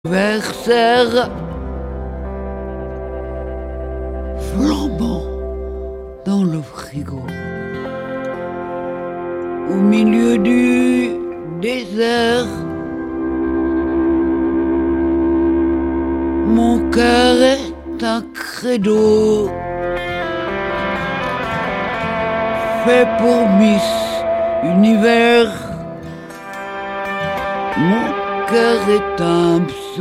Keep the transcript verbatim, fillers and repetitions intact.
Anniversaire flambant dans le frigo, au milieu du désert. Mon cœur est un credo fait pour Miss Univers. Mon cœur est un psaume